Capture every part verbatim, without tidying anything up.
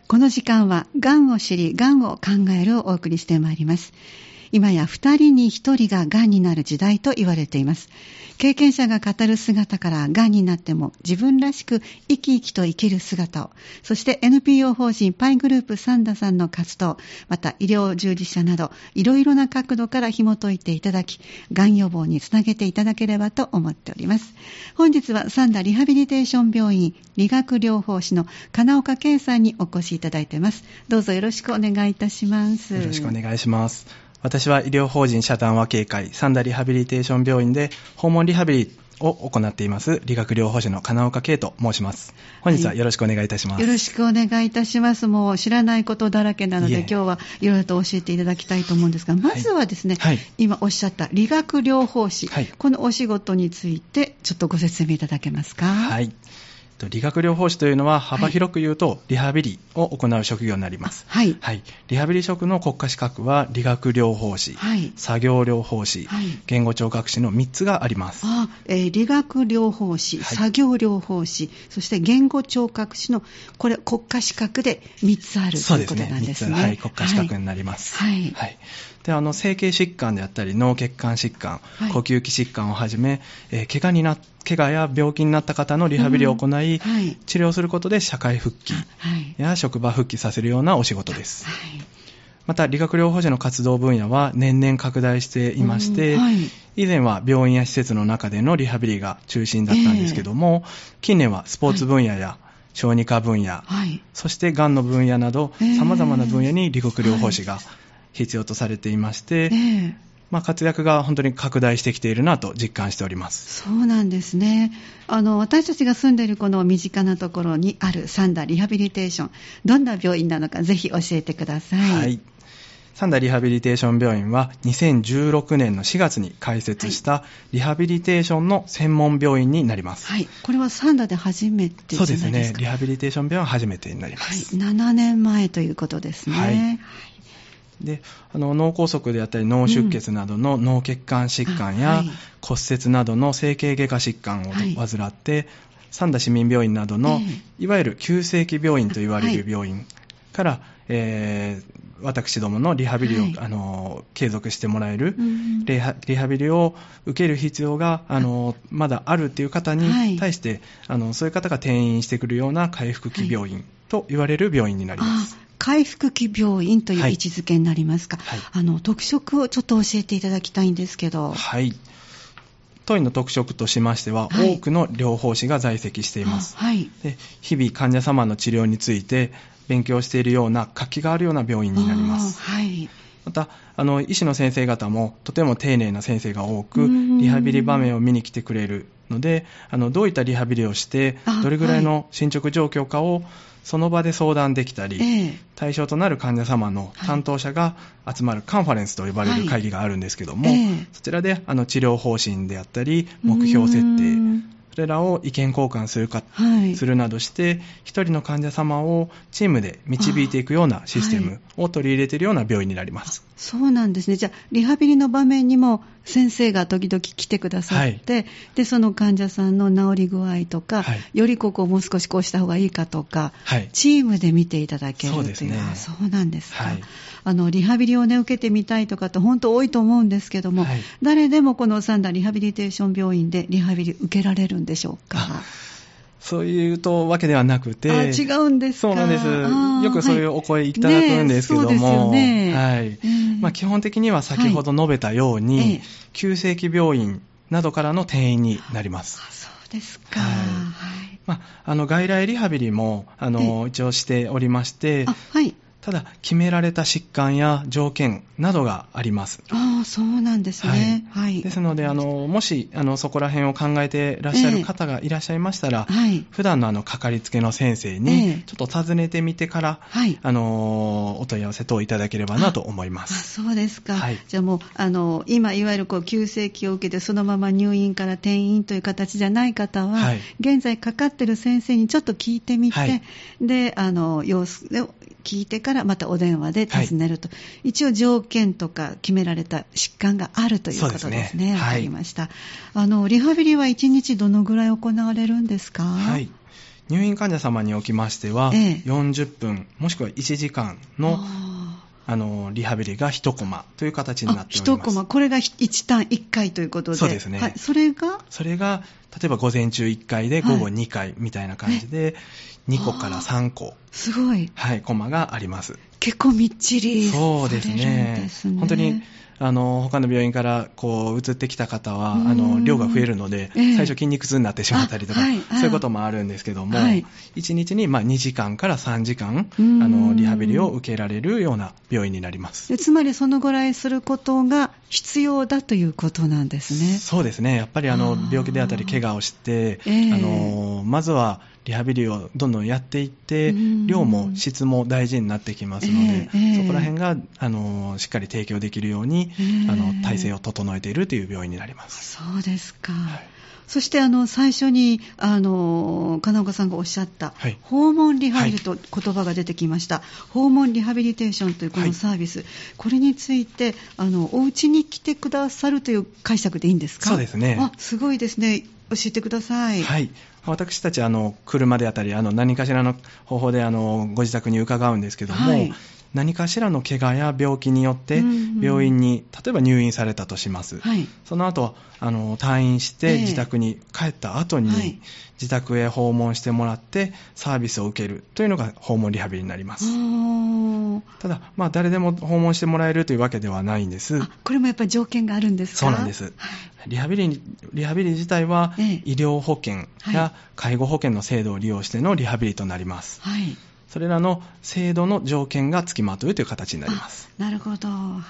この時間はがんを知り、がんを考えるをお送りしてまいります。今や二人に一人ががんになる時代と言われています。経験者が語る姿から、がんになっても自分らしく生き生きと生きる姿を、そして エヌピーオー 法人パイグループサンダさんの活動、また医療従事者などいろいろな角度から紐解いていただき、がん予防につなげていただければと思っております。本日はサンダリハビリテーション病院理学療法士の金岡圭さんにお越しいただいています。どうぞよろしくお願いいたします。 よろしくお願いします。私は医療法人社団和敬会サンダリハビリテーション病院で訪問リハビリを行っています理学療法士の金岡圭と申します。本日はよろしくお願いいたします。 はい、よろしくお願いいたします。もう知らないことだらけなので、今日はいろいろと教えていただきたいと思うんですが、まずはですね、はい、今おっしゃった理学療法士、はい、このお仕事についてちょっとご説明いただけますか。 はい。理学療法士というのは幅広く言うとリハビリを行う職業になります。はいはい、リハビリ職の国家資格は理学療法士、はい、作業療法士、はい、言語聴覚士のみっつがあります。 あ、えー、理学療法士、はい、作業療法士、そして言語聴覚士のこれ国家資格でみっつあるということなんですね。 そうですね、みっつ、はい、国家資格になります。はいはい、であの整形疾患であったり脳血管疾患、はい、呼吸器疾患をはじめ、えー、怪我にな怪我や病気になった方のリハビリを行い、うんはい、治療することで社会復帰や職場復帰させるようなお仕事です。はい、また理学療法士の活動分野は年々拡大していまして、はい、以前は病院や施設の中でのリハビリが中心だったんですけども、えー、近年はスポーツ分野や小児科分野、はい、そしてがんの分野などさまざまな分野に理学療法士が必要とされていまして、えーまあ、活躍が本当に拡大してきているなと実感しております。 そうなんですね。あの私たちが住んでいるこの身近なところにあるサンダリハビリテーション、どんな病院なのかぜひ教えてください。はい、 サンダリハビリテーション病院はにせんじゅうろくねんのしがつに開設したリハビリテーションの専門病院になります。 はい、これはサンダで初めてじゃないですか。 そうですね、リハビリテーション病院は初めてになります。 はい、ななねんまえということですね。はい、 であの脳梗塞であったり脳出血などの脳血管疾患や、うんはい、骨折などの整形外科疾患を患って、はい、サンダ市民病院などの、えー、いわゆる急性期病院と言われる病院から、はいえー、私どものリハビリを、はい、あの継続してもらえる、うん、リハ、リハビリを受ける必要があのまだあるという方に対して、はい、あのそういう方が転院してくるような回復期病院と言われる病院になります。 回復期病院という位置づけになりますか。はい、あの特色をちょっと教えていただきたいんですけど。 はい。当院の特色としましては、はい、多くの療法士が在籍しています。はい、で日々患者様の治療について勉強しているような活気があるような病院になります。はい、またあの医師の先生方もとても丁寧な先生が多く、リハビリ場面を見に来てくれるので、あのどういったリハビリをしてどれぐらいの進捗状況かをその場で相談できたり、えー、対象となる患者様の担当者が集まるカンファレンスと呼ばれる会議があるんですけども、はいえー、そちらであの治療方針であったり目標設定、それらを意見交換するか、はい、するなどして一人の患者様をチームで導いていくようなシステムを取り入れているような病院になります。 そうなんですね。じゃあリハビリの場面にも先生が時々来てくださって、はい、でその患者さんの治り具合とか、はい、よりここをもう少しこうした方がいいかとか、はい、チームで見ていただけるという。そうですね。そうなんですか。はい、あのリハビリを、ね、受けてみたいとかって本当多いと思うんですけども、はい、誰でもこのサンダリハビリテーション病院でリハビリ受けられるんでしょうか。 そういうとわけではなくて、 あ違うんですか。 そうなんです。よくそういうお声いただくんですけども、はいね、そうですよね。はい。えーまあ、基本的には先ほど述べたように、はいえー、急性期病院などからの転院になります。 あそうですか。 はいはいまあ、あの外来リハビリもあの一応しておりまして、あはいただ決められた疾患や条件などがあります。 ああそうなんですね。はいはい、 ですのであのもしあのそこら辺を考えていらっしゃる方がいらっしゃいましたら、えーはい、普段のあのかかりつけの先生にちょっと尋ねてみてから、えー、あのお問い合わせ等いただければなと思います。 ああそうですか。はい、じゃあもうあの今いわゆるこう急性期を受けてそのまま入院から転院という形じゃない方は、はい、現在かかっている先生にちょっと聞いてみて、はい、であの様子を聞いてからまたお電話で尋ねると、はい、一応条件とか決められた疾患があるということですね。ですね。わかりました。はい、あのリハビリはいちにちどのぐらい行われるんですか。 はい。 入院患者様におきましては、ええ、よんじゅっぷんもしくはいちじかんのあのリハビリがいちコマという形になっております。 いちコマ、これがいちターンいっかいということで。 そうですね、 はい、それがそれが例えば午前中いっかいで午後にかいみたいな感じで、はい、にこからさんこ、 すごい、 はい、コマがあります。 結構みっちりされるんですね。 そうですね、本当にあの他の病院からこう移ってきた方はあの量が増えるので、えー、最初筋肉痛になってしまったりとか、はい、そういうこともあるんですけども、はい、いちにちにまあにじかんからさんじかんあのリハビリを受けられるような病院になります。 でつまりそのぐらいすることが必要だということなんですね。 そうですね、やっぱりあの病気であったり怪我をして、えー、あのまずはリハビリをどんどんやっていって、量も質も大事になってきますので、えーえー、そこら辺があのしっかり提供できるように、えー、あの体制を整えているという病院になります。 そうですか、はい、そしてあの最初にあの金岡さんがおっしゃった、はい、訪問リハビリと言葉が出てきました、はい、訪問リハビリテーションというこのサービス、はい、これについてあのお家に来てくださるという解釈でいいんですか？ そうですね。 あ、すごいですね。教えてください。 はい、私たちあの車であったりあの何かしらの方法であのご自宅に伺うんですけども、はい、何かしらの怪我や病気によって病院に例えば入院されたとします、はい、その後あの退院して自宅に帰った後に、えーはい、自宅へ訪問してもらってサービスを受けるというのが訪問リハビリになります。ただ、まあ、誰でも訪問してもらえるというわけではないんです。 あ、これもやっぱり条件があるんですか？ そうなんです、はい、リハビリ、リハビリ自体は医療保険や介護保険の制度を利用してのリハビリとなります、はい、それらの制度の条件が付きまとうという形になります。 なるほど、はい、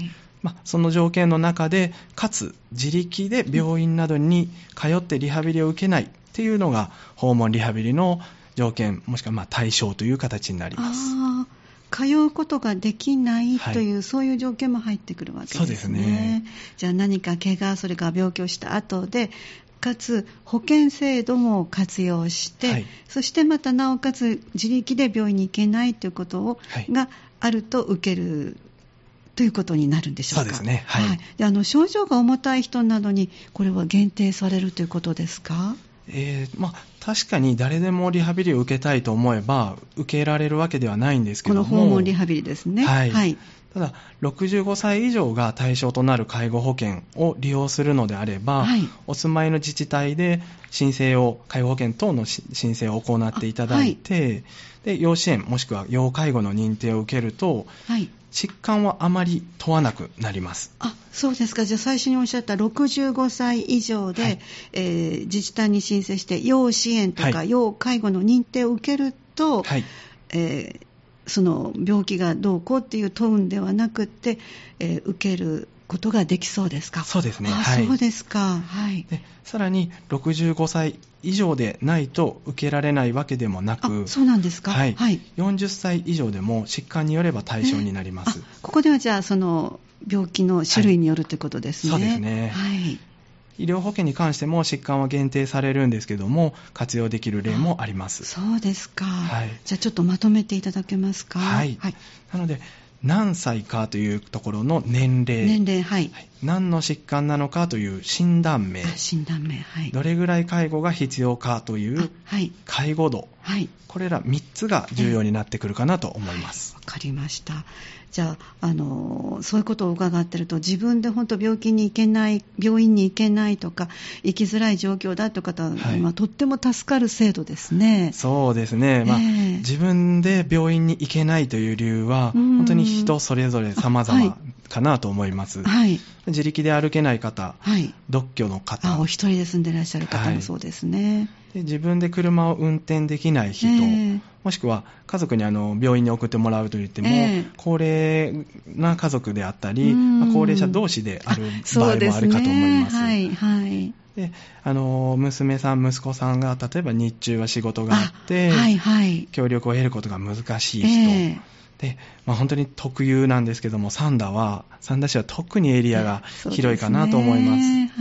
まあ、その条件の中でかつ自力で病院などに通ってリハビリを受けないっていうのが訪問リハビリの条件もしくはまあ対象という形になります。 あ、通うことができないという、はい、そういう条件も入ってくるわけですね。そうですね。じゃあ何か怪我それから病気をした後でかつ保険制度も活用して、はい、そしてまたなおかつ自力で病院に行けないということを、はい、があると受けるということになるんでしょうか？ そうですね、はいはい、 であの症状が重たい人などにこれは限定されるということですか？ えーまあ、確かに誰でもリハビリを受けたいと思えば受けられるわけではないんですけども、 この訪問リハビリですね、 はいはい、ただろくじゅうごさい以上が対象となる介護保険を利用するのであれば、はい、お住まいの自治体で申請を介護保険等の申請を行っていただいて、はい、で要支援もしくは要介護の認定を受けると、はい、疾患はあまり問わなくなります。 あ、そうですか。じゃあ最初におっしゃったろくじゅうごさい以上で、はい、えー、自治体に申請して要支援とか、はい、要介護の認定を受けると、はい、えー、その病気がどうこうっていう問うんではなくて、えー、受けることができそうですか？ そうですね。 あ、はい、そうですか。はい。 でさらにろくじゅうごさい以上でないと受けられないわけでもなく、 あ、そうなんですか？ はい。はい、よんじゅっさい以上でも疾患によれば対象になります。 あ、ここではじゃあその病気の種類によるということですね。 はい、そうですね。はい。医療保険に関しても疾患は限定されるんですけども活用できる例もあります。 そうですか。はい。じゃあちょっとまとめていただけますか？ はい。はい、なので何歳かというところの年齢、 年齢、はい、はい、 何の疾患なのかという診断名、 診断名、はい、 どれぐらい介護が必要かという介護度、はい、これらみっつが重要になってくるかなと思います。 わ、えー、かりました。じゃあ、あのそういうことを伺っていると自分で本当病気に行けない病院に行けないとか行きづらい状況だという方は、はい、まあ、とっても助かる制度ですね。 そうですね、まあ、えー、自分で病院に行けないという理由は本当に人それぞれ様々かなと思います。はい、自力で歩けない方、はい、独居の方、 あ、お一人で住んでいらっしゃる方もそうですね。はい、 で自分で車を運転できない人、えー、もしくは家族にあの病院に送ってもらうといっても、えー、高齢な家族であったり、まあ、高齢者同士である場合もあるかと思います。はいはい、であの娘さん息子さんが例えば日中は仕事があって、はいはい、協力を得ることが難しい人、えーでまあ、本当に特有なんですけども三田は三田市は特にエリアが広いかなと思います。はい、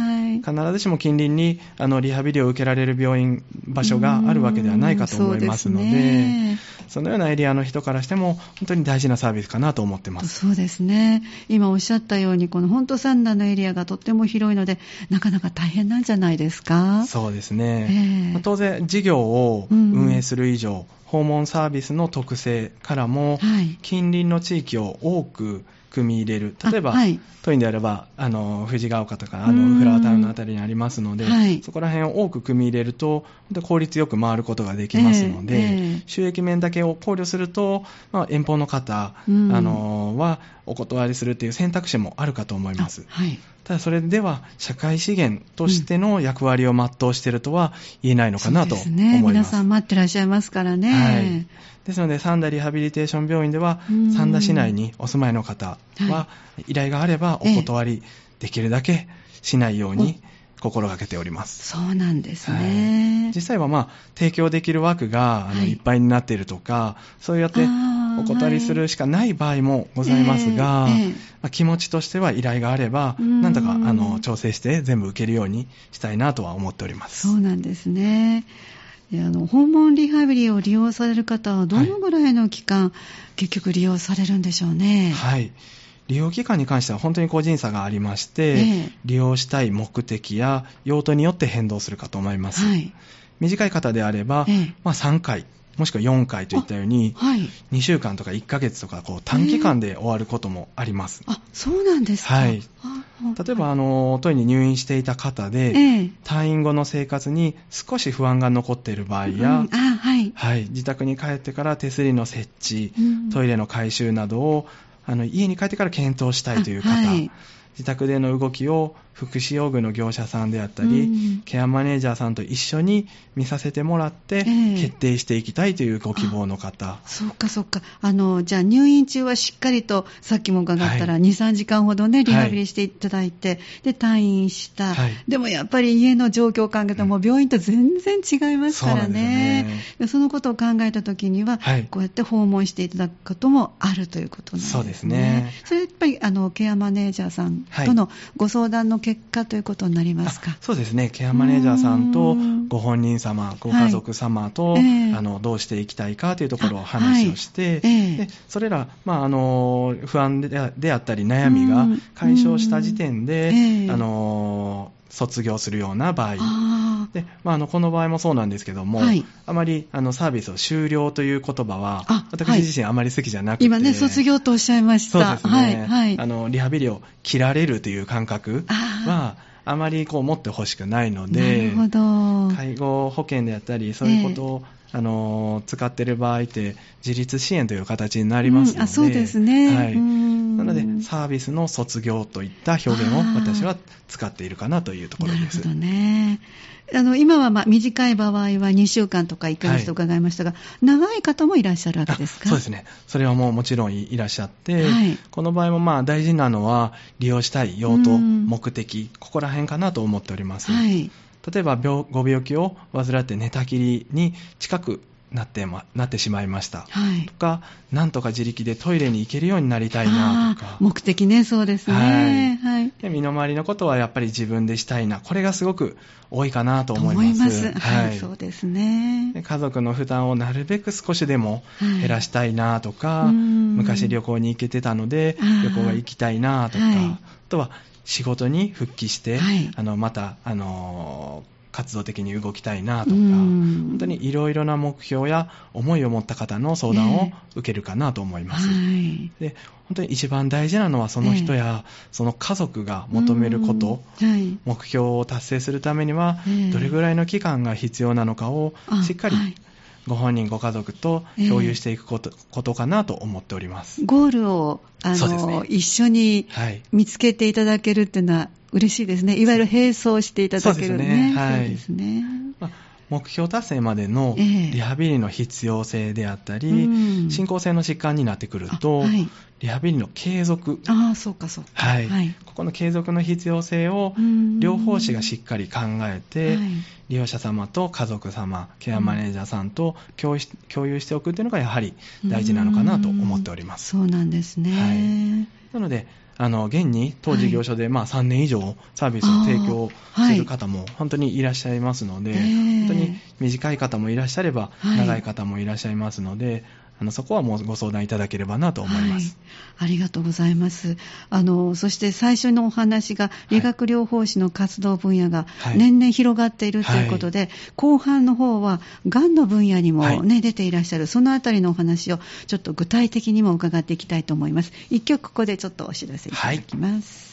必ずしも近隣にあのリハビリを受けられる病院場所があるわけではないかと思いますの で, そ, で、ね、そのようなエリアの人からしても本当に大事なサービスかなと思ってます。 そうですね。今おっしゃったようにこの本島三田のエリアがとっても広いのでなかなか大変なんじゃないですか。 そうですね、えー、当然事業を運営する以上、うん、訪問サービスの特性からも、はい、近隣の地域を多く組み入れる。例えば、はい、当院であればあの藤ヶ丘とかあのフラワータウンのあたりにありますので、はい、そこら辺を多く組み入れると本当に効率よく回ることができますので、えーえー、収益面だけを考慮すると、まあ、遠方の方、あのはお断りするという選択肢もあるかと思います。はい、ただそれでは社会資源としての役割を全うしているとは言えないのかなと思います。そうですね、 皆さん待ってらっしゃいますからね。はい、 ですので三田リハビリテーション病院では三田市内にお住まいの方は依頼があればお断りできるだけしないように心がけております。 そうなんですね。 はい、実際は、まあ、提供できる枠があの、はい、いっぱいになっているとかそうやってお断りするしかない場合もございますが、はいえーえーまあ、気持ちとしては依頼があればなんとかあの調整して全部受けるようにしたいなとは思っております。 そうなんですね。あの訪問リハビリを利用される方はどのぐらいの期間、はい、結局利用されるんでしょうね。 はい、利用期間に関しては本当に個人差がありまして、ええ、利用したい目的や用途によって変動するかと思います。はい、短い方であれば、ええまあ、さんかいもしくはよんかいといったように、はい、にしゅうかんとかいっかげつとかこう短期間で終わることもあります。 えー、あ、そうなんですか。 はい、例えばあの当院に入院していた方で、えー、退院後の生活に少し不安が残っている場合や、うんあはいはい、自宅に帰ってから手すりの設置、うん、トイレの改修などをあの家に帰ってから検討したいという方、はい、自宅での動きを福祉用具の業者さんであったり、うん、ケアマネージャーさんと一緒に見させてもらって決定していきたいというご希望の方、 えー、そうかそうか。あのじゃあ入院中はしっかりとさっきも伺ったら、はい、にさんじかんほどねリハビリしていただいて、はい、で退院した、はい、でもやっぱり家の状況を考えても病院と全然違いますからね、うん、そうなんですよね。でそのことを考えたときには、はい、こうやって訪問していただくこともあるということなんですね。そうですね。それやっぱりあのケアマネージャーさんとのご相談の結果ということになりますか。 あ、そうですね。ケアマネージャーさんとご本人様、ご家族様と、はいえー、あのどうしていきたいかというところを話をして、はいえー、でそれら、まあ、あの不安 で, であったり悩みが解消した時点で、えー、あの卒業するような場合で、まあ、あのこの場合もそうなんですけども、はい、あまりあのサービスを終了という言葉は私自身あまり好きじゃなくて、 今ね卒業とおっしゃいました。 そうですね、はいはい、あのリハビリを切られるという感覚はあまりこう持ってほしくないので、なるほど。介護保険であったりそういうことを、えー、あの使っている場合って自立支援という形になりますので、うん、あそうですね、はい、なのでサービスの卒業といった表現を私は使っているかなというところです。なるほどね。 あの今はまあ短い場合はにしゅうかんとかいっかげつと伺いましたが、はい、長い方もいらっしゃるわけですか。 そうですね。それはもうもちろんいらっしゃって、はい、この場合もまあ大事なのは利用したい用途、目的、ここら辺かなと思っております。はい、例えば病ご病気を患って寝たきりに近くなって、ま、なってしまいました、はい、とか、なんとか自力でトイレに行けるようになりたいなとか、 目的ね。そうですね、はいはい、 で身の回りのことはやっぱり自分でしたいな、これがすごく多いかなと思います。思います、 はいはい、そうですね。 で家族の負担をなるべく少しでも減らしたいなとか、はい、昔旅行に行けてたので旅行が行きたいなとか、はい、あとは仕事に復帰して、はい、あのまたあのー活動的に動きたいなとか、本当にいろいろな目標や思いを持った方の相談を受けるかなと思います、えーはい、で本当に一番大事なのはその人やその家族が求めること、えーはい、目標を達成するためにはどれぐらいの期間が必要なのかをしっかりご本人ご家族と共有していくこと、えー、ことかなと思っております。 ゴールをあの、ね、一緒に見つけていただけるっていうのは嬉しいですね。いわゆる並走していただけるね。そうですね。 まあ、目標達成までのリハビリの必要性であったり、えー、進行性の疾患になってくると、はい、リハビリの継続、 ああそうかそうか、 はいはい、ここの継続の必要性を両方士がしっかり考えて、はい、利用者様と家族様、ケアマネージャーさんと共有し、共有しておくというのがやはり大事なのかなと思っております。 そうなんですね。はい、 なのであの現に当事業所で、はい、まあ、さんねん以上サービスを提供する方も本当にいらっしゃいますので、はい、本当に短い方もいらっしゃれば、はい、長い方もいらっしゃいますので、あのそこはもうご相談いただければなと思います。 はい、ありがとうございます。あのそして最初のお話が理学療法士の活動分野が年々広がっているということで、はい、後半の方はがんの分野にも、ね、はい、出ていらっしゃる、そのあたりのお話をちょっと具体的にも伺っていきたいと思います。一曲ここでちょっとお知らせいただきます。はい、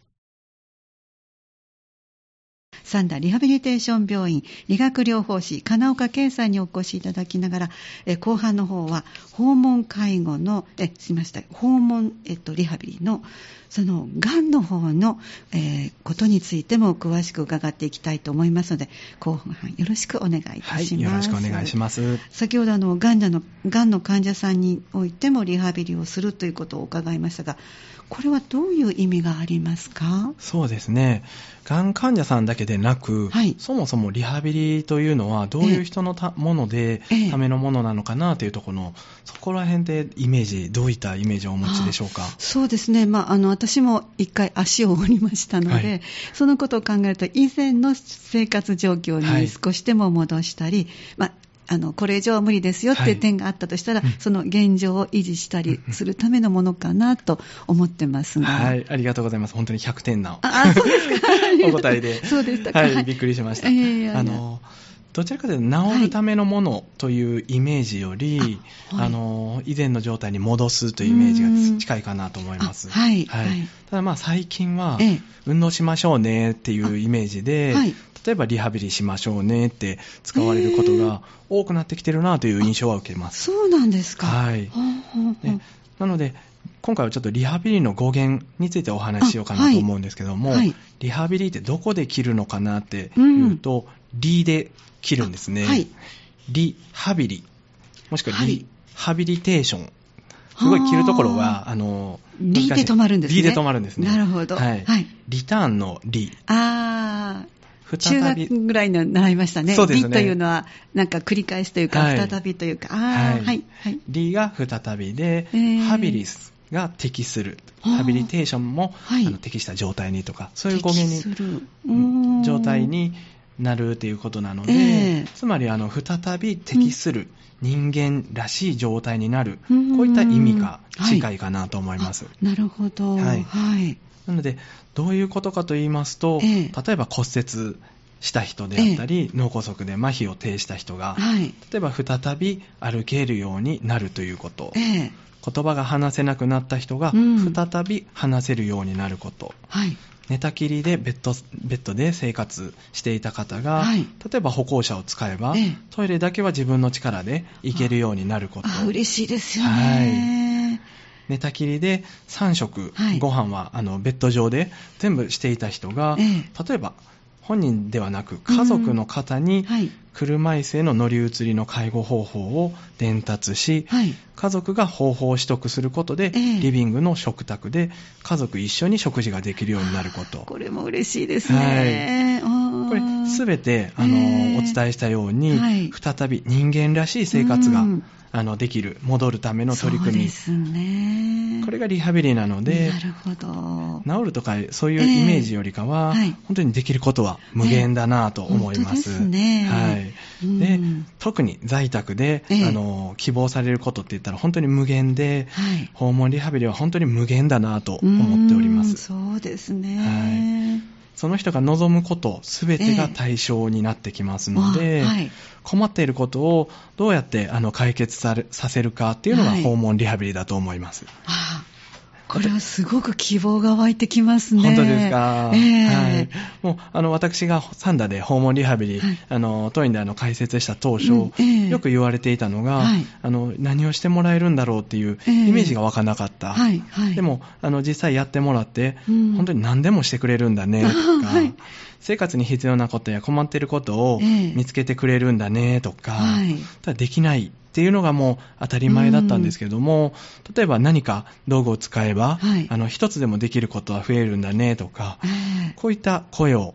三田リハビリテーション病院理学療法士金岡圭さんにお越しいただきながら、え後半の方は訪問介護のえすみません訪問、えっと、リハビリのそのがんの方の、えー、ことについても詳しく伺っていきたいと思いますので、後半よろしくお願いいたします。はい、 よろしくお願いします。 先ほどあのがんの、がんの患者さんにおいてもリハビリをするということを伺いましたが、これはどういう意味がありますか？ そうですね、がん患者さんだけでなく、はい、そもそもリハビリというのはどういう人のたもので、ええ、ためのものなのかなというところの、そこら辺でイメージ、どういったイメージをお持ちでしょうか？ そうですね、まあ、あの私も一回足を折りましたので、はい、そのことを考えると以前の生活状況に少しでも戻したり、はい、まああのこれ以上は無理ですよっていう点があったとしたら、はい、その現状を維持したりするためのものかなと思ってますが、 はい、ありがとうございます。本当にひゃくてんなあそうですかお答えで、 そうでしたか、 はい、びっくりしました。いやいやいや、あのどちらかというと治るためのものというイメージより、はい、あの以前の状態に戻すというイメージが近いかなと思います。はい、はい、ただまあ最近は、ええ、運動しましょうねっていうイメージで、はい、例えばリハビリしましょうねって使われることが多くなってきてるなという印象は受けます。 そうなんですか。 はい。ね、なので今回はちょっとリハビリの語源についてお話ししようかなと思うんですけども、はい、リハビリってどこで切るのかなっていうと、うん、リで切るんですね。はい、リハビリもしくはリハビリテーション、すごい切るところはあのリで止まるんですね。 リで止まるんですね。 なるほど。はい。はい、 リターンのリ。 ああ。中学ぐらいの習いましたね。 そうですね。 リというのはなんか繰り返すというか、はい、再びというか、ああ、はい、はい、はい。 リが再びで、えー、ハビリスが適する。ハビリテーションも、はい、あの適した状態にとか、そういう語源に、適する状態になるということなので、えー、つまりあの再び適する。人間らしい状態になる、こういった意味が近いかなと思います。 はい、なるほど。はい。はい、 なのでどういうことかと言いますと、えー、例えば骨折した人であったり、えー、脳梗塞で麻痺を呈した人が、はい、例えば再び歩けるようになるということ、えー、言葉が話せなくなった人が再び話せるようになること、うん、はい、寝たきりでベッド、ベッドで生活していた方が、はい、例えば歩行者を使えば、ええ、トイレだけは自分の力で行けるようになること。 あ、嬉しいですよね。 はい、寝たきりでさん食、はい、ご飯はあのベッド上で全部していた人が、ええ、例えば本人ではなく家族の方に車椅子への乗り移りの介護方法を伝達し、はい、家族が方法を取得することで、えー、リビングの食卓で家族一緒に食事ができるようになること。 これも嬉しいですね。 はい、これすべてあの、えー、お伝えしたように、はい、再び人間らしい生活が、うん、あのできる、戻るための取り組み。 そうですね。 これがリハビリなので、 なるほど。 治るとかそういうイメージよりかは、えーはい、本当にできることは無限だなと思います。 えー、本当ですね。 はい。うん、で特に在宅で、えー、あの希望されることって言ったら本当に無限で、はい、訪問リハビリは本当に無限だなと思っております。 そうですね。 はい、その人が望むこと全てが対象になってきますので、えーはい、困っていることをどうやってあの解決され、させるかっていうのが訪問リハビリだと思います。 はい、これはすごく希望が湧いてきますね。 本当ですか。えーはい、もうあの私がサンダで訪問リハビリ、はい、あの当院であの開設した当初、うんえー、よく言われていたのが、はい、あの何をしてもらえるんだろうっていうイメージが湧かなかった。えーはいはい、でもあの実際やってもらって、うん、本当に何でもしてくれるんだねとか、はい、生活に必要なことや困っていることを見つけてくれるんだねとか、えーはい、ただできないっていうのがもう当たり前だったんですけども、うん、例えば何か道具を使えば、はい、あの一つでもできることは増えるんだねとか、えー、こういった声を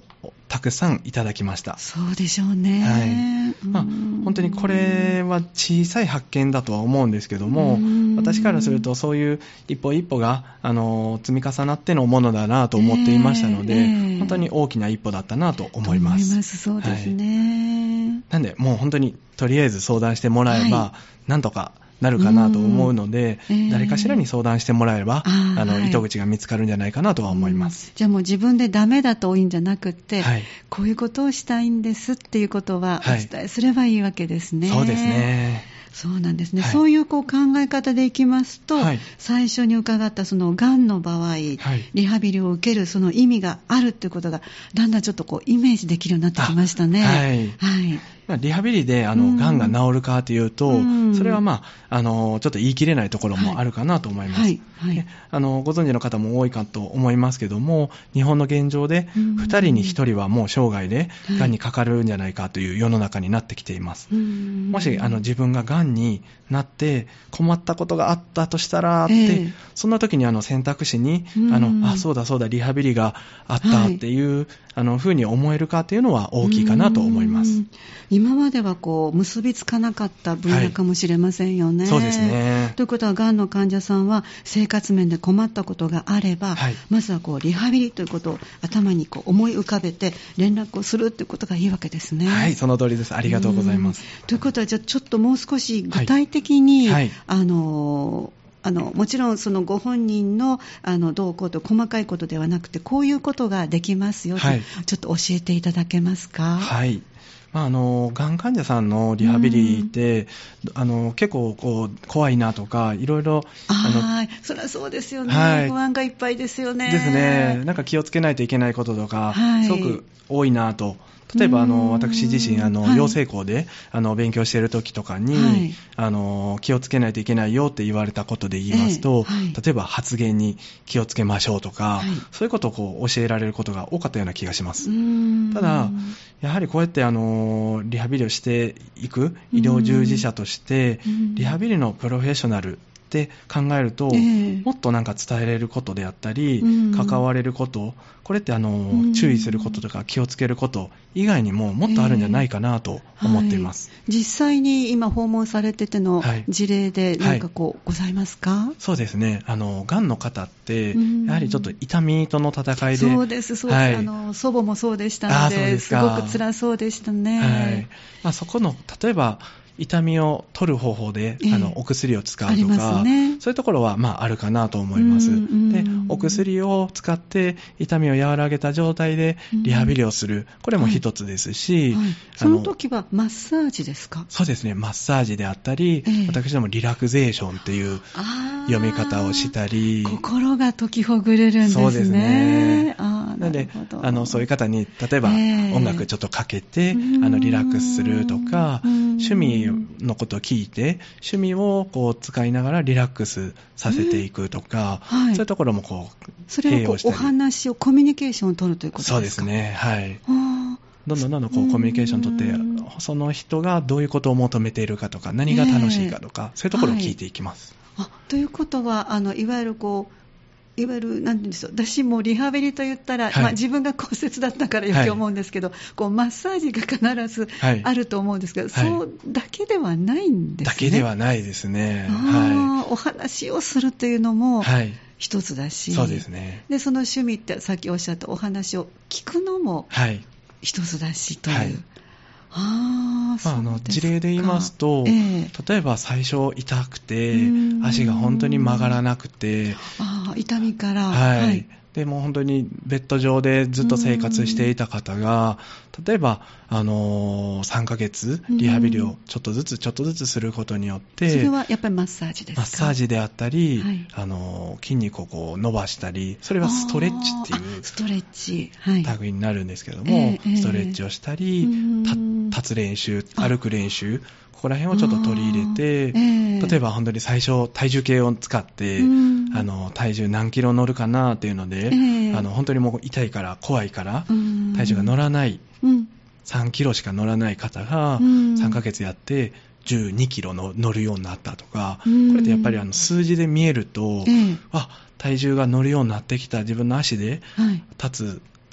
たくさんいただきました。 そうでしょうね。 はい。まあ、本当にこれは小さい発見だとは思うんですけども、私からするとそういう一歩一歩があの積み重なってのものだなと思っていましたので、えー、本当に大きな一歩だったなと思います。 思います。そうですね。 はい、なんでもう本当にとりあえず相談してもらえば、はい、なんとかなるかなと思うので、えー、誰かしらに相談してもらえれば、ああの、はい、糸口が見つかるんじゃないかなとは思います。 じゃあもう自分でダメだといいんじゃなくって、はい、こういうことをしたいんですっていうことはお伝えすればいいわけですね。 はい、そうですね。 そうなんですね。はい、そういうこう考え方でいきますと、はい、最初に伺ったそのがんの場合、はい、リハビリを受けるその意味があるっていうことがだんだんちょっとこうイメージできるようになってきましたね。 はい。はいまあ、リハビリであの、がんが治るかというと、うん、それは、まあ、あのちょっと言い切れないところもあるかなと思います。はいはいはい、あのご存知の方も多いかと思いますけども、日本の現状でふたりにひとりはもう生涯でがんにかかるんじゃないかという世の中になってきています。はい、もしあの自分ががんになって困ったことがあったとしたらって、えー、そんな時にあの選択肢にあのあそうだそうだリハビリがあったっていう、はい、あの風に思えるかというのは大きいかなと思います。 今まではこう結びつかなかった分野かもしれませんよね。 はい、そうですね。 ということはがんの患者さんは生活面で困ったことがあれば、はい、まずはこうリハビリということを頭にこう思い浮かべて連絡をするということがいいわけですね。 はい、その通りです。ありがとうございます。 ということはじゃあちょっともう少し具体的に、はいはい、あのあのもちろんそのご本人 の, あのどうこうと細かいことではなくてこういうことができますよと、はい、ちょっと教えていただけますか。 はい、まあ、あのがん患者さんのリハビリって、うん、あの結構こう怖いなとかいろいろあのそりゃそうですよね、はい、不安がいっぱいですよね。 ですね。なんか気をつけないといけないこととか、はい、すごく多いなと。例えばあの私自身あの、はい、養成校であの勉強している時とかに、はい、あの気をつけないといけないよって言われたことで言いますと、えーはい、例えば発言に気をつけましょうとか、はい、そういうことをこう教えられることが多かったような気がします。ただやはりこうやってあのリハビリをしていく医療従事者としてリハビリのプロフェッショナルって考えると、えー、もっとなんか伝えれることであったり、うん、関われること、これってあの、うん、注意することとか気をつけること以外にももっとあるんじゃないかなと思っています。 えーはい、実際に今訪問されてての事例で何かこう、はい、ございますか。 そうですね。あのがんの方って、うん、やはりちょっと痛みとの戦いで、 そうですそうです、はい、あの祖母もそうでしたの で, そうですすごく辛そうでしたね。はいまあ、そこの例えば痛みを取る方法で、えー、あのお薬を使うとか、ね、そういうところは、まあ、あるかなと思います。うんうん、でお薬を使って痛みを和らげた状態でリハビリをする、うん、これも一つですし、はいはい、 その時はマッサージですか。 そうですね。マッサージであったり、えー、私どもリラクゼーションっていう読み方をしたり、 心が解きほぐれるんですね。 そうですね。あなのであのそういう方に例えば、えー、音楽ちょっとかけてあのリラックスするとか、趣味のことを聞いて趣味をこう使いながらリラックスさせていくとか、えーはい、そういうところもこうそれはこうお話をコミュニケーションを取るということですか。 そうですね。はい。どんどんどんどんこうコミュニケーションを取ってその人がどういうことを求めているかとか何が楽しいかとか、えー、そういうところを聞いていきます。 はい、あということはあのいわゆるこういわゆる何て言うんでしょう、私もリハビリと言ったら、はいまあ、自分が骨折だったから余計思うんですけど、はい、こうマッサージが必ずあると思うんですけど、はい、そうだけではないんですね。 だけではないですね。 はい、お話をするというのも、はい一つだし、 そうですね。 でその趣味ってさっきおっしゃったお話を聞くのも一つだしという、はいあまあ、あの事例で言いますと、えー、例えば最初痛くて足が本当に曲がらなくてあ痛みから、 はいはい、でもう本当にベッド上でずっと生活していた方が例えば、あのー、さんかげつリハビリをちょっとずつちょっとずつすることによってそれはやっぱりマッサージですか。 マッサージであったり、はいあのー、筋肉をこう伸ばしたりそれはストレッチっていうストレッチ、はい、 類になるんですけども、えー、ストレッチをしたり、立つ練習歩く練習ここら辺をちょっと取り入れて、えー、例えば本当に最初体重計を使ってあの体重何キロ乗るかなっていうので、えー、あの本当にもう痛いから怖いから体重が乗らない、うん、さんキロしか乗らない方がさんかげつやってじゅうにキロの乗るようになったとか、これってやっぱりあの数字で見えると、えー、あ体重が乗るようになってきた自分の足で立つ、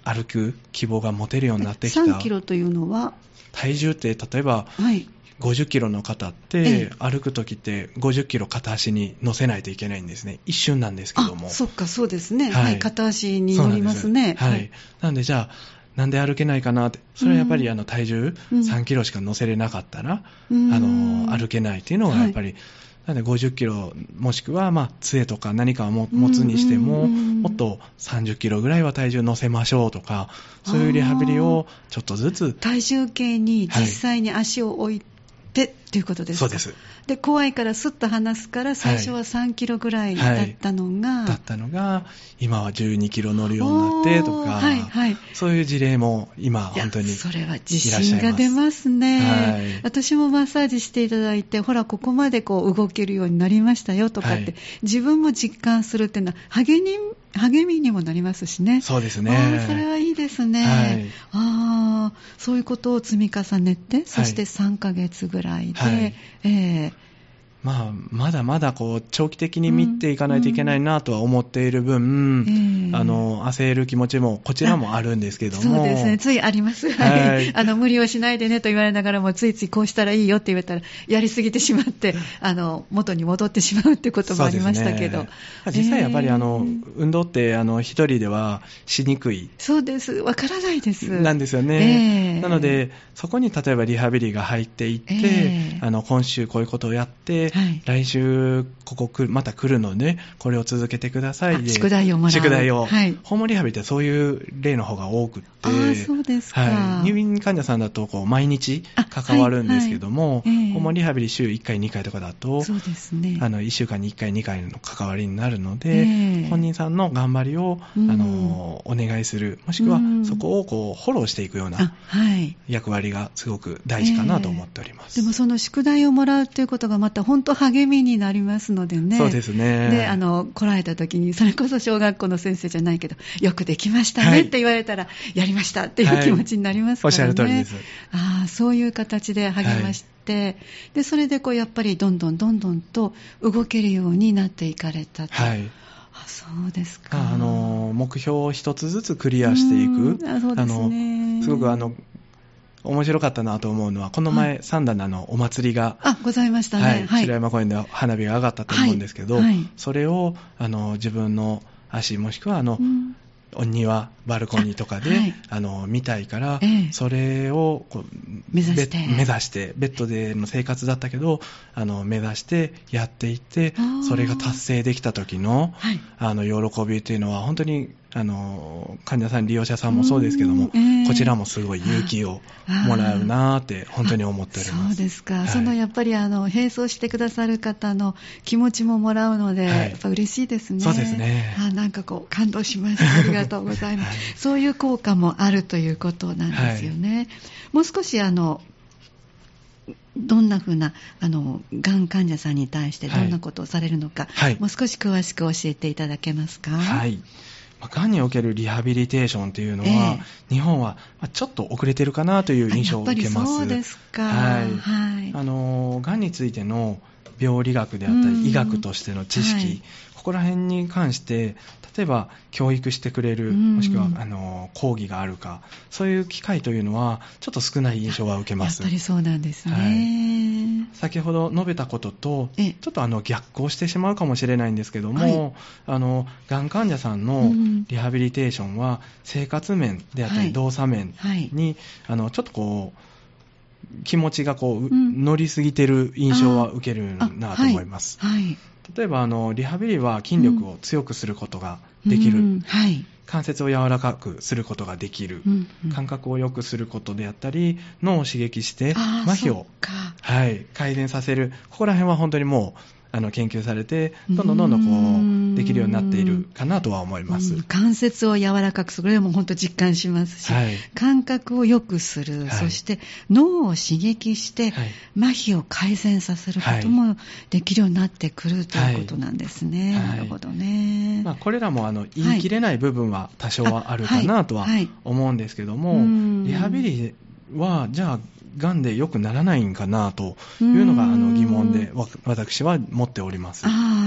歩く希望が持てるようになってきた。 さんキロというのは体重って例えば、はい、ごじゅっキロの方って歩くときってごじゅっキロ片足に乗せないといけないんですね。一瞬なんですけども。 あ、そっか、そうですね、はいはい、片足に乗りますね。 はい、はい、なんでじゃあなんで歩けないかなって、それはやっぱりあの体重さんキロしか乗せれなかったら、うん、あの歩けないっていうのがやっぱり、はい、なんでごじゅっキロもしくはまあ杖とか何かを持つにしても、もっとさんじゅっキロぐらいは体重乗せましょうとか、そういうリハビリをちょっとずつ体重計に実際に足を置いて、はいでっていうことですか。 そうです。 で、怖いからスッと離すから最初はさんキロぐらいだったのが、はいはい、 だったのが今はじゅうにキロ乗るようになってとか、はいはい、そういう事例も今本当にいらっしゃいます。 それは自信が出ますね、はい、私もマッサージしていただいて、ほらここまでこう動けるようになりましたよとかって、はい、自分も実感するっていうのは励み励みにもなりますしね。 そうですね。 あ、それはいいですね、はい、あ、そういうことを積み重ねて、そしてさんかげつぐらいで、はい、えーまあ、まだまだこう長期的に見ていかないといけないなとは思っている分、うんうん、あの焦る気持ちもこちらもあるんですけども。 そうですね、ついあります、はい、あの無理をしないでねと言われながらも、ついついこうしたらいいよって言われたらやりすぎてしまってあの元に戻ってしまうっていうこともありましたけど、ね、 実際やっぱりあの、えー、運動ってあの一人ではしにくい。 そうです、わからないですなんですよね、 えー、 なのでそこに例えばリハビリが入っていって、えー、あの今週こういうことをやってはい、来週ここ来るまた来るのでこれを続けてくださいで宿題をもらう宿題を、はい、訪問リハビリってそういう例の方が多くって、 あ、そうですか、 はい、入院患者さんだとこう毎日関わるんですけども、はいはい、訪問リハビリ週いっかいにかいとかだとそうですね、 あのいっしゅうかんにいっかいにかいの関わりになるので、えー、本人さんの頑張りを、うん、あのお願いする、もしくはそこをこうフォローしていくような役割がすごく大事かなと思っております、 えー、でもその宿題をもらうということがまた本当励みになりますのでね。 そうですね。 で、あの来られた時にそれこそ小学校の先生じゃないけどよくできましたね、はい、って言われたらやりましたっていう気持ちになりますからね、はい、 おっしゃる通りです。 あ、そういう形で励まして、はい、でそれでこうやっぱりどんどんどんどんと動けるようになっていかれたと。はい、あ、そうですか。 あの目標を一つずつクリアしていく。 あ、そうですね。 あのすごくあの面白かったなと思うのは、この前、はい、三田のお祭りがあございましたね、 はいはい、白山公園で花火が上がったと思うんですけど、はいはい、それをあの自分の足もしくはあの、うん、お庭バルコニーとかで あ、はい、あの見たいから、ええ、それをこう目指して目指してベッドでの生活だったけどあの目指してやっていって、それが達成できた時の、はい、あの喜びというのは本当にあの患者さん利用者さんもそうですけども、えー、こちらもすごい勇気をもらうなって本当に思っております。 そうですか、はい、そのやっぱりあの並走してくださる方の気持ちももらうので、はい、やっぱ嬉しいですね。 そうですね。 あ、なんかこう感動しました。ありがとうございます、はい、そういう効果もあるということなんですよね、はい、もう少しあのどんなふうなあのがん患者さんに対してどんなことをされるのか、はい、もう少し詳しく教えていただけますか。 はい、がんにおけるリハビリテーションというのは、えー、日本はちょっと遅れているかなという印象を受けます。やっぱりそうですか。 はいはい、あのがんについての病理学であったり医学としての知識、はい、ここら辺に関して例えば教育してくれる、もしくはあの講義があるか、そういう機会というのはちょっと少ない印象は受けます。 やっぱりそうなんですね、はい、 先ほど述べたこととちょっとあの逆行してしまうかもしれないんですけども、はい、あのがん患者さんのリハビリテーションは生活面であったり動作面に、はいはい、あのちょっとこう気持ちがこう、うん、乗りすぎてる印象は受けるなと思います。はいはい、例えばあのリハビリは筋力を強くすることができる、うんうんはい、関節を柔らかくすることができる、うんうん、感覚を良くすることであったり脳を刺激して麻痺を、はい、改善させる、ここら辺は本当にもうあの研究されてどんどんどんどんこうできるようになっているかなとは思います。 うん、関節を柔らかくする、これも本当実感しますし、はい、感覚を良くする、はい、そして脳を刺激して、はい、麻痺を改善させることもできるようになってくるということなんですね、はい、なるほどね、 まあ、これらもあの言い切れない部分は多少はあるかなとは思うんですけども、リハビリはじゃあがんで良くならないんかなというのがあの疑問で私は持っております。 あ、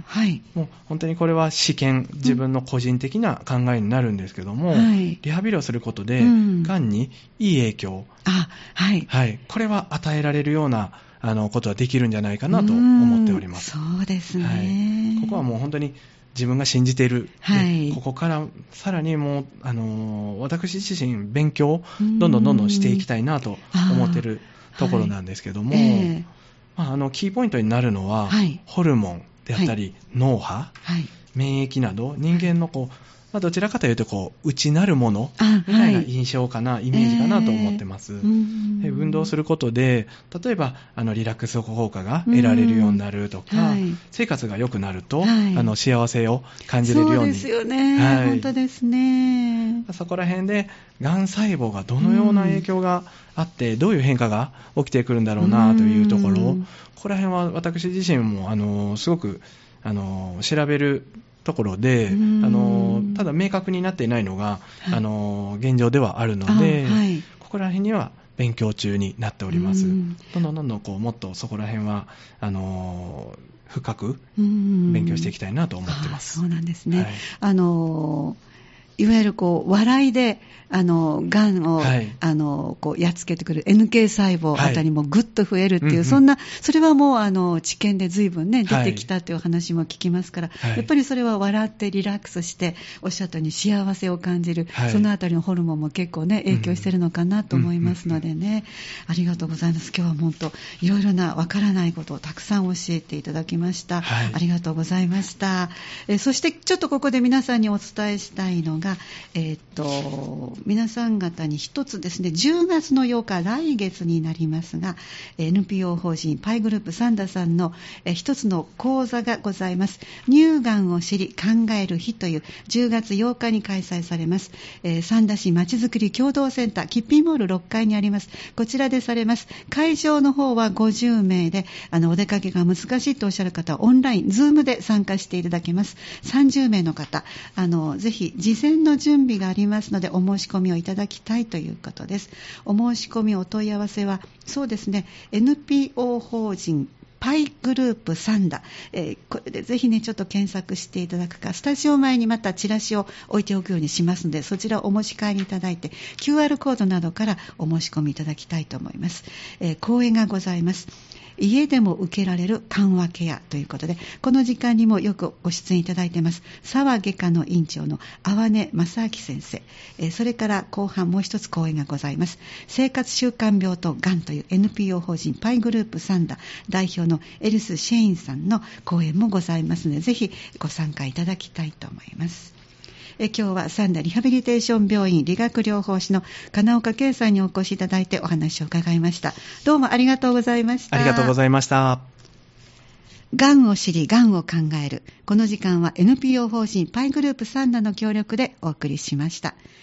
はい、 もう本当にこれは試験、自分の個人的な考えになるんですけども、うん、リハビリをすることで、うん、がんにいい影響、 あ、はいはい、これは与えられるようなあのことはできるんじゃないかなと思っております。 そうですね、 はい、ここはもう本当に自分が信じている、はい、ここからさらにもう、あのー、私自身勉強をどんどんどんどんしていきたいなと思っているところなんですけども、はい、えーまあ、あのキーポイントになるのは、はい、ホルモンであったり、はい、脳波、はい、免疫など人間のこう、まあ、どちらかというとこう内なるものみたいな印象かな、はい、イメージかなと思ってます、えー、で運動することで例えばあのリラックス効果が得られるようになるとか、はい、生活が良くなると、はい、あの幸せを感じれるように、 そうですよね、はい、本当ですね。 そこら辺でがん細胞がどのような影響があってどういう変化が起きてくるんだろうなというところ、ここら辺は私自身もあのすごくあの調べるところで、あのただ明確になっていないのが、はい、あの現状ではあるので、はい、ここら辺には勉強中になっております。どんどんどんどんこうもっとそこら辺はあの深く勉強していきたいなと思ってます。 そうなんですね、はい、あのいわゆるこう笑いであのがんを、はい、あのこうやっつけてくる エヌケー 細胞あたりもぐっと増えるっていう、はい、そんなそれはもうあの治験で随分ね出てきたという話も聞きますから、はい、やっぱりそれは笑ってリラックスしておっしゃったように幸せを感じる、はい、そのあたりのホルモンも結構ね影響してるのかなと思いますのでね、うん、ありがとうございます。今日は本当いろいろなわからないことをたくさん教えていただきました、はい、ありがとうございました。えそしてちょっとここで皆さんにお伝えしたいのがえー、っと皆さん方に一つですね、じゅうがつのようか来月になりますが エヌピーオー 法人パイグループサンダさんのえ一つの講座がございます。乳がんを知り考える日というじゅうがつようかに開催されます、えー、三田市まちづくり協同センターキッピーモールろっかいにあります。こちらでされます。会場の方はごじゅうめいで、あのお出かけが難しいとおっしゃる方はオンラインズームで参加していただけます。さんじゅうめいの方、あのぜひ事前の準備準備がありますのでお申し込みをいただきたいということです。お申し込みお問い合わせはそうですね エヌピーオー 法人パイグループサンダ、えー、これでぜひねちょっと検索していただくか、スタジオ前にまたチラシを置いておくようにしますので、そちらをお持ち帰りいただいて キューアール コードなどからお申し込みいただきたいと思います。えー、講演がございます。家でも受けられる緩和ケアということで、この時間にもよくご出演いただいています沢外科の院長の粟根正明先生、えー、それから後半もう一つ講演がございます。生活習慣病とがんという エヌピーオー 法人パイグループサンダ代表のエルス・シェインさんの講演もございますので、ぜひご参加いただきたいと思います。え今日はサンダリハビリテーション病院理学療法士の金岡圭さんにお越しいただいてお話を伺いました。どうもありがとうございました。 ありがとうございました。 がんを知りがんを考える、この時間は エヌピーオー 法人パイグループサンダの協力でお送りしました。